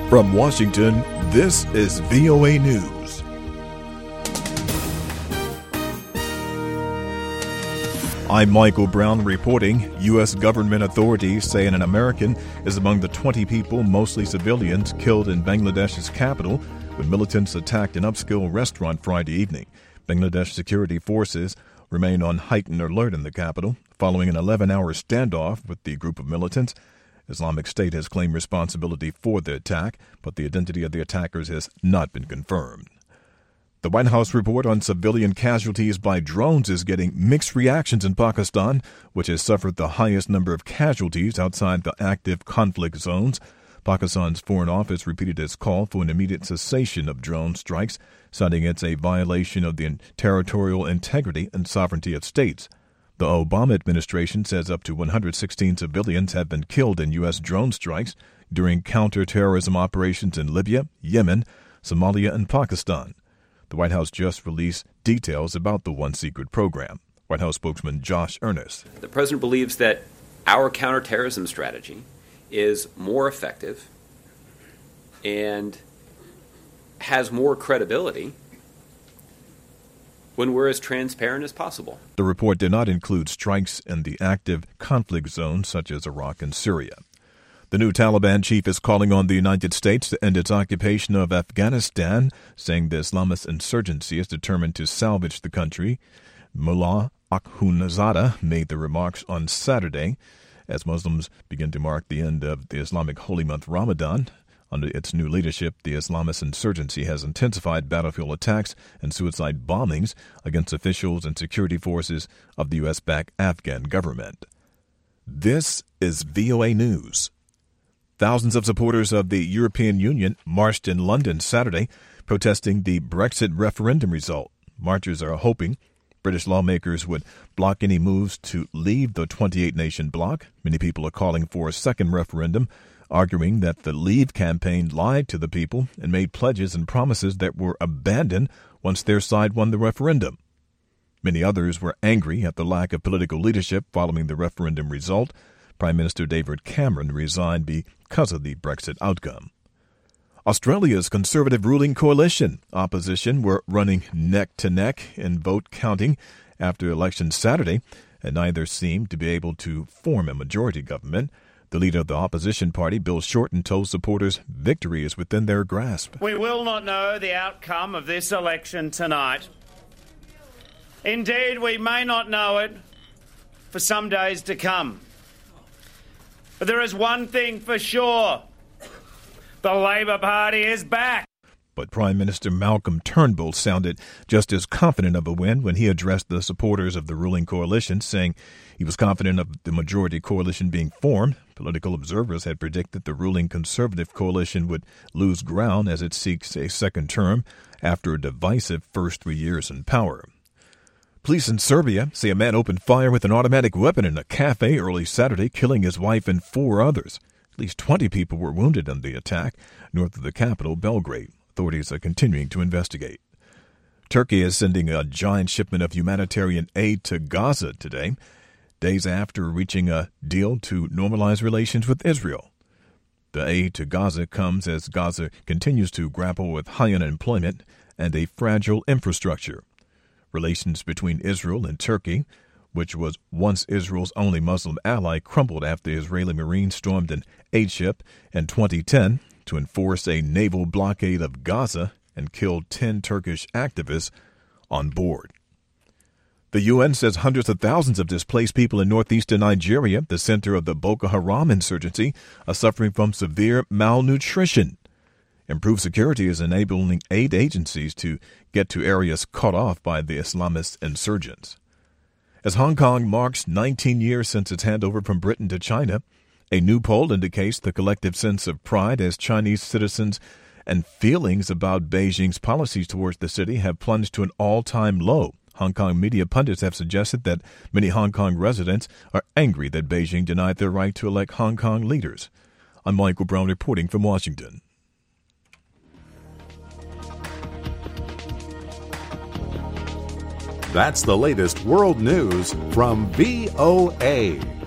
From Washington, this is VOA News. I'm Michael Brown reporting. U.S. government authorities say an American is among the 20 people, mostly civilians, killed in Bangladesh's capital when militants attacked an upscale restaurant Friday evening. Bangladesh security forces remain on heightened alert in the capital following an 11-hour standoff with the group of militants. Islamic State has claimed responsibility for the attack, but the identity of the attackers has not been confirmed. The White House report on civilian casualties by drones is getting mixed reactions in Pakistan, which has suffered the highest number of casualties outside the active conflict zones. Pakistan's Foreign Office repeated its call for an immediate cessation of drone strikes, citing it's a violation of the territorial integrity and sovereignty of states. The Obama administration says up to 116 civilians have been killed in U.S. drone strikes during counterterrorism operations in Libya, Yemen, Somalia, and Pakistan. The White House just released details about the One Secret program. White House spokesman Josh Earnest. The president believes that our counterterrorism strategy is more effective and has more credibility when we're as transparent as possible. The report did not include strikes in the active conflict zones such as Iraq and Syria. The new Taliban chief is calling on the United States to end its occupation of Afghanistan, saying the Islamist insurgency is determined to salvage the country. Mullah Akhundzada made the remarks on Saturday as Muslims begin to mark the end of the Islamic holy month Ramadan. Under its new leadership, the Islamist insurgency has intensified battlefield attacks and suicide bombings against officials and security forces of the U.S.-backed Afghan government. This is VOA News. Thousands of supporters of the European Union marched in London Saturday, protesting the Brexit referendum result. Marchers are hoping British lawmakers would block any moves to leave the 28-nation bloc. Many people are calling for a second referendum, arguing that the Leave campaign lied to the people and made pledges and promises that were abandoned once their side won the referendum. Many others were angry at the lack of political leadership following the referendum result. Prime Minister David Cameron resigned because of the Brexit outcome. Australia's Conservative ruling coalition opposition were running neck-to-neck in vote counting after election Saturday, and neither seemed to be able to form a majority government. The leader of the opposition party, Bill Shorten, told supporters victory is within their grasp. We will not know the outcome of this election tonight. Indeed, we may not know it for some days to come. But there is one thing for sure. The Labor Party is back. But Prime Minister Malcolm Turnbull sounded just as confident of a win when he addressed the supporters of the ruling coalition, saying he was confident of the majority coalition being formed. Political observers had predicted the ruling Conservative coalition would lose ground as it seeks a second term after a divisive first 3 years in power. Police in Serbia say a man opened fire with an automatic weapon in a cafe early Saturday, killing his wife and 4 others. At least 20 people were wounded in the attack north of the capital, Belgrade. Authorities are continuing to investigate. Turkey is sending a giant shipment of humanitarian aid to Gaza today, days after reaching a deal to normalize relations with Israel. The aid to Gaza comes as Gaza continues to grapple with high unemployment and a fragile infrastructure. Relations between Israel and Turkey, which was once Israel's only Muslim ally, crumbled after Israeli Marines stormed an aid ship in 2010 to enforce a naval blockade of Gaza and killed 10 Turkish activists on board. The UN says hundreds of thousands of displaced people in northeastern Nigeria, the center of the Boko Haram insurgency, are suffering from severe malnutrition. Improved security is enabling aid agencies to get to areas cut off by the Islamist insurgents. As Hong Kong marks 19 years since its handover from Britain to China, a new poll indicates the collective sense of pride as Chinese citizens and feelings about Beijing's policies towards the city have plunged to an all-time low. Hong Kong media pundits have suggested that many Hong Kong residents are angry that Beijing denied their right to elect Hong Kong leaders. I'm Michael Brown reporting from Washington. That's the latest world news from VOA.